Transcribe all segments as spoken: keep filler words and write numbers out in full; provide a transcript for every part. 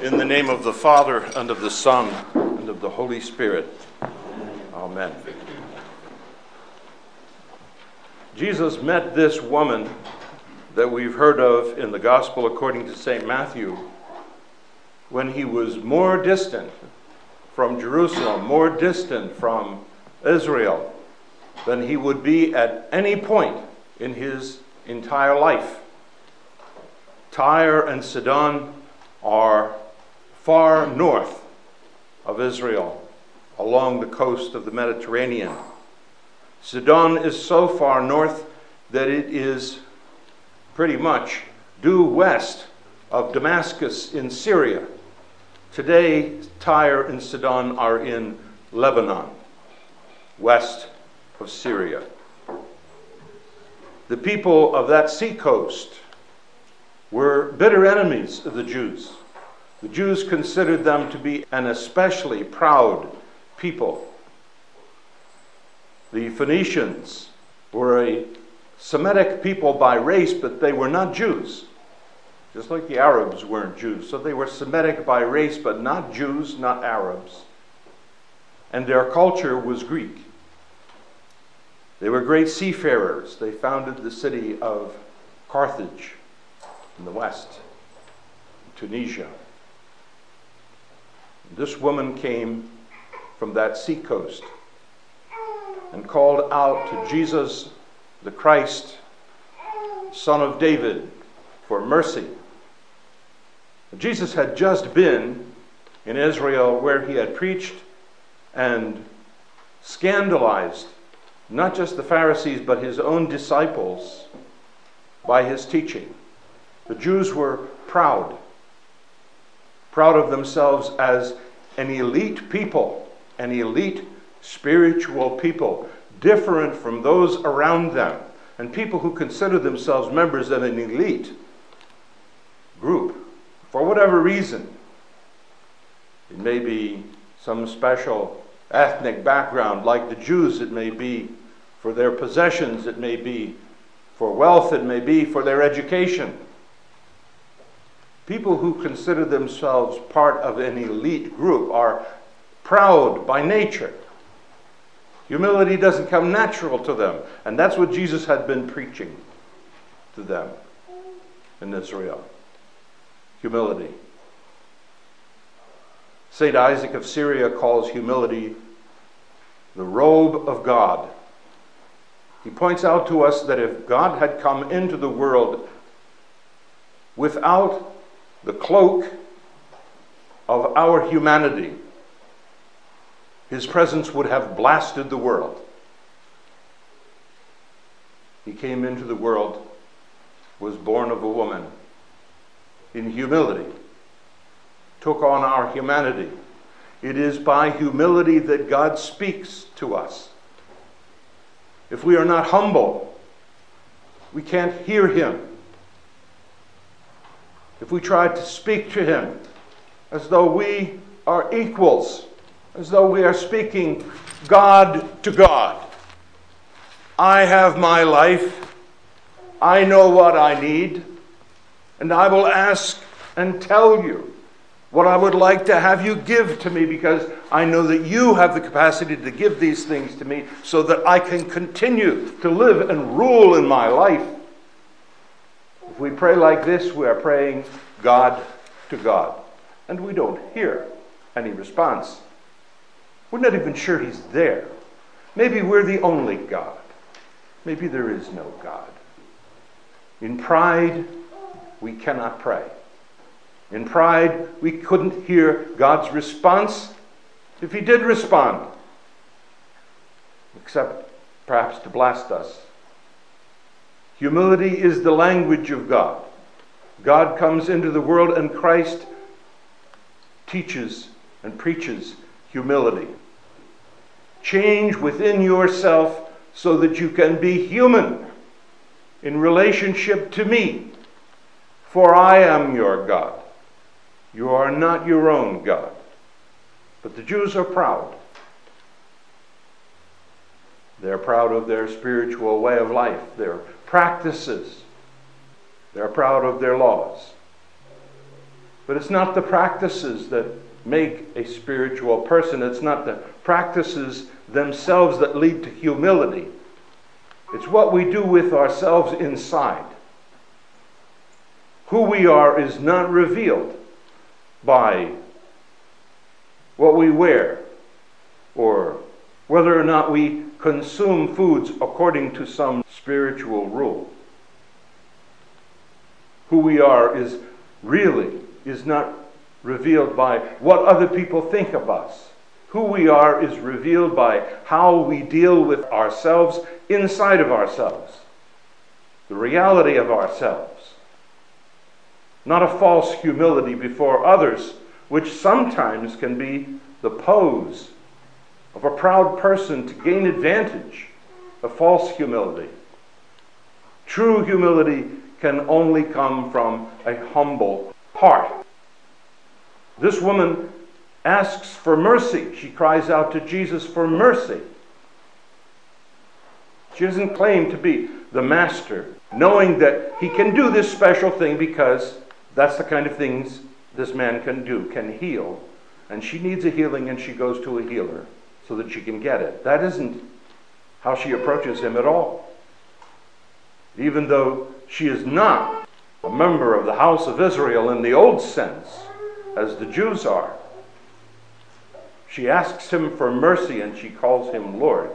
In the name of the Father, and of the Son, and of the Holy Spirit. Amen. Jesus met this woman that we've heard of in the Gospel according to Saint Matthew when he was more distant from Jerusalem, more distant from Israel than he would be at any point in his entire life. Tyre and Sidon are far north of Israel, along the coast of the Mediterranean. Sidon is so far north that it is pretty much due west of Damascus in Syria. Today, Tyre and Sidon are in Lebanon, west of Syria. The people of that seacoast were bitter enemies of the Jews. The Jews considered them to be an especially proud people. The Phoenicians were a Semitic people by race, but they were not Jews, just like the Arabs weren't Jews. So they were Semitic by race, but not Jews, not Arabs. And their culture was Greek. They were great seafarers. They founded the city of Carthage in the west, Tunisia. This woman came from that seacoast and called out to Jesus, the Christ, Son of David, for mercy. Jesus had just been in Israel where he had preached and scandalized not just the Pharisees but his own disciples by his teaching. The Jews were proud. Proud of themselves as an elite people, an elite spiritual people, different from those around them, and people who consider themselves members of an elite group, for whatever reason. It may be some special ethnic background, like the Jews. It may be for their possessions, it may be for wealth, it may be for their education. People who consider themselves part of an elite group are proud by nature. Humility doesn't come natural to them. And that's what Jesus had been preaching to them in Israel. Humility. Saint Isaac of Syria calls humility the robe of God. He points out to us that if God had come into the world without the cloak of our humanity, his presence would have blasted the world. He came into the world, was born of a woman, in humility, took on our humanity. It is by humility that God speaks to us. If we are not humble, we can't hear him. If we try to speak to him as though we are equals, as though we are speaking God to God. I have my life. I know what I need. And I will ask and tell you what I would like to have you give to me, because I know that you have the capacity to give these things to me so that I can continue to live and rule in my life. If we pray like this, we are praying God to God. And we don't hear any response. We're not even sure he's there. Maybe we're the only God. Maybe there is no God. In pride, we cannot pray. In pride, we couldn't hear God's response if he did respond, except perhaps to blast us. Humility is the language of God. God comes into the world and Christ teaches and preaches humility. Change within yourself so that you can be human in relationship to me. For I am your God. You are not your own God. But the Jews are proud. They're proud of their spiritual way of life, their practices. They're proud of their laws. But it's not the practices that make a spiritual person. It's not the practices themselves that lead to humility. It's what we do with ourselves inside. Who we are is not revealed by what we wear or whether or not we consume foods according to some spiritual rule. Who we are is really is not revealed by what other people think of us. Who we are is revealed by how we deal with ourselves inside of ourselves. The reality of ourselves. Not a false humility before others, which sometimes can be the pose of a proud person to gain advantage. A false humility. True humility can only come from a humble heart. This woman asks for mercy. She cries out to Jesus for mercy. She doesn't claim to be the master, knowing that he can do this special thing because that's the kind of things this man can do, can heal. And she needs a healing and she goes to a healer so that she can get it. That isn't how she approaches him at all. Even though she is not a member of the house of Israel in the old sense, as the Jews are. She asks him for mercy and she calls him Lord.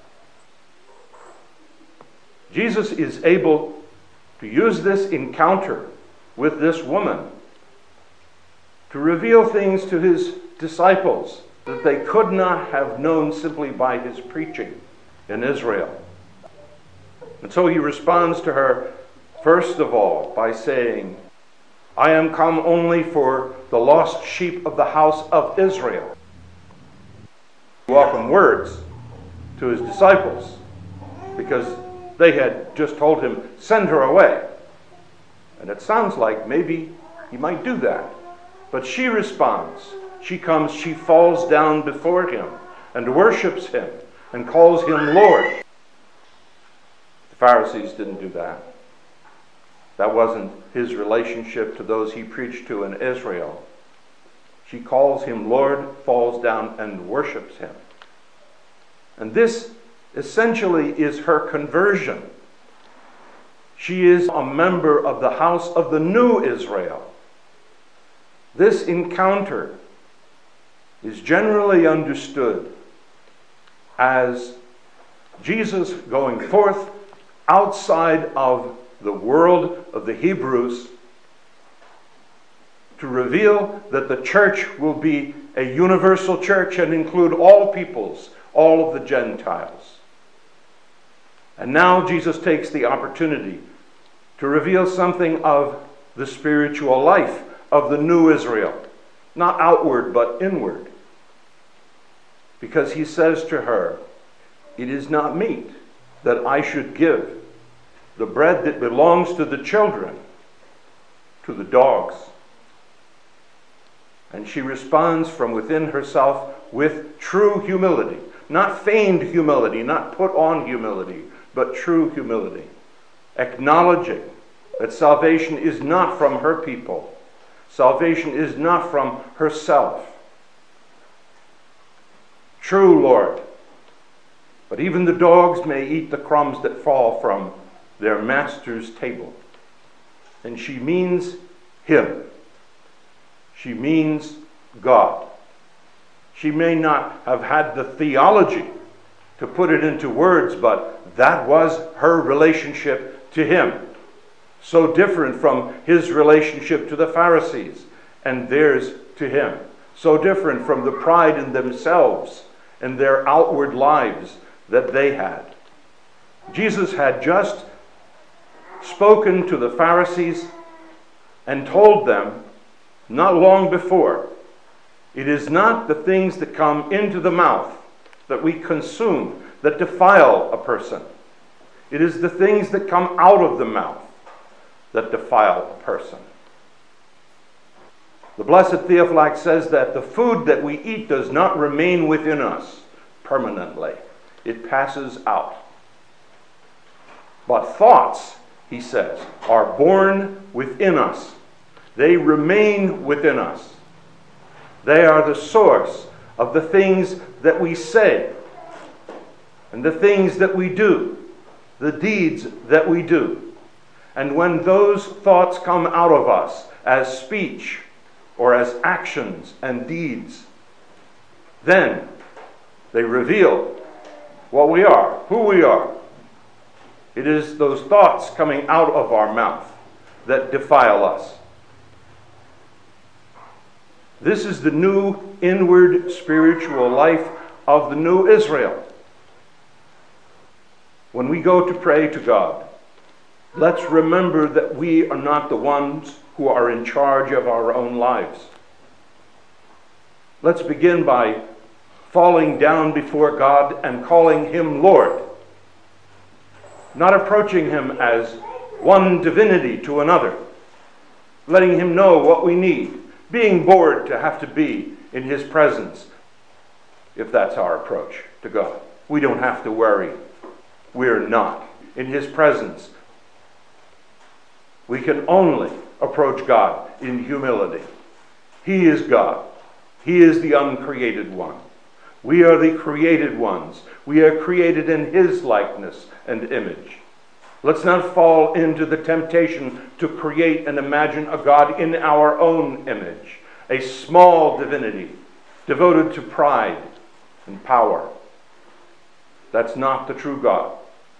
Jesus is able to use this encounter with this woman to reveal things to his disciples that they could not have known simply by his preaching in Israel. And so he responds to her, first of all, by saying, I am come only for the lost sheep of the house of Israel. Welcome words to his disciples, because they had just told him, send her away. And it sounds like maybe he might do that. But she responds. She comes, she falls down before him and worships him and calls him Lord. The Pharisees didn't do that. That wasn't his relationship to those he preached to in Israel. She calls him Lord, falls down, and worships him. And this essentially is her conversion. She is a member of the house of the new Israel. This encounter is generally understood as Jesus going forth outside of the world of the Hebrews to reveal that the church will be a universal church and include all peoples, all of the Gentiles. And now Jesus takes the opportunity to reveal something of the spiritual life of the new Israel, not outward but inward. Because he says to her, it is not meet that I should give the bread that belongs to the children to the dogs. And she responds from within herself with true humility. Not feigned humility, not put on humility, but true humility. Acknowledging that salvation is not from her people. Salvation is not from herself. True, Lord. But even the dogs may eat the crumbs that fall from their master's table. And she means him. She means God. She may not have had the theology to put it into words, but that was her relationship to him. So different from his relationship to the Pharisees and theirs to him. So different from the pride in themselves and their outward lives that they had. Jesus had just spoken to the Pharisees and told them not long before, it is not the things that come into the mouth that we consume that defile a person. It is the things that come out of the mouth that defile a person. The Blessed Theophylact says that the food that we eat does not remain within us permanently. It passes out. But thoughts, he says, are born within us. They remain within us. They are the source of the things that we say and the things that we do, the deeds that we do. And when those thoughts come out of us as speech or as actions and deeds, then they reveal what we are, who we are. It is those thoughts coming out of our mouth that defile us. This is the new inward spiritual life of the new Israel. When we go to pray to God, let's remember that we are not the ones who are in charge of our own lives. Let's begin by falling down before God and calling him Lord, not approaching him as one divinity to another, letting him know what we need, being bored to have to be in his presence, if that's our approach to God. We don't have to worry. We're not in his presence. We can only approach God in humility. He is God. He is the uncreated one. We are the created ones. We are created in his likeness and image. Let's not fall into the temptation to create and imagine a God in our own image, a small divinity devoted to pride and power. That's not the true God.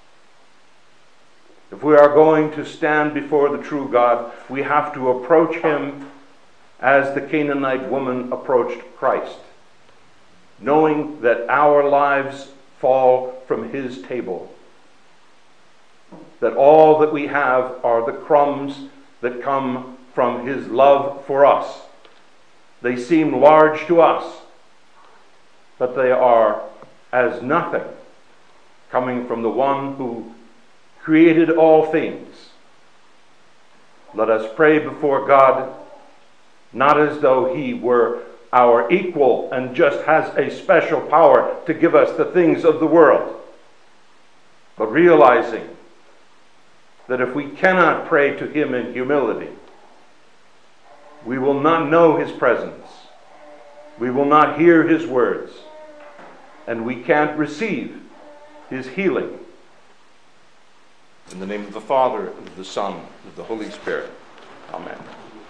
If we are going to stand before the true God, we have to approach him as the Canaanite woman approached Christ, knowing that our lives fall from his table, that all that we have are the crumbs that come from his love for us. They seem large to us, but they are as nothing coming from the one who created all things. Let us pray before God, not as though he were our equal and just has a special power to give us the things of the world, but realizing that if we cannot pray to him in humility, we will not know his presence, we will not hear his words, and we can't receive his healing. In the name of the Father, and of the Son, and of the Holy Spirit. Amen.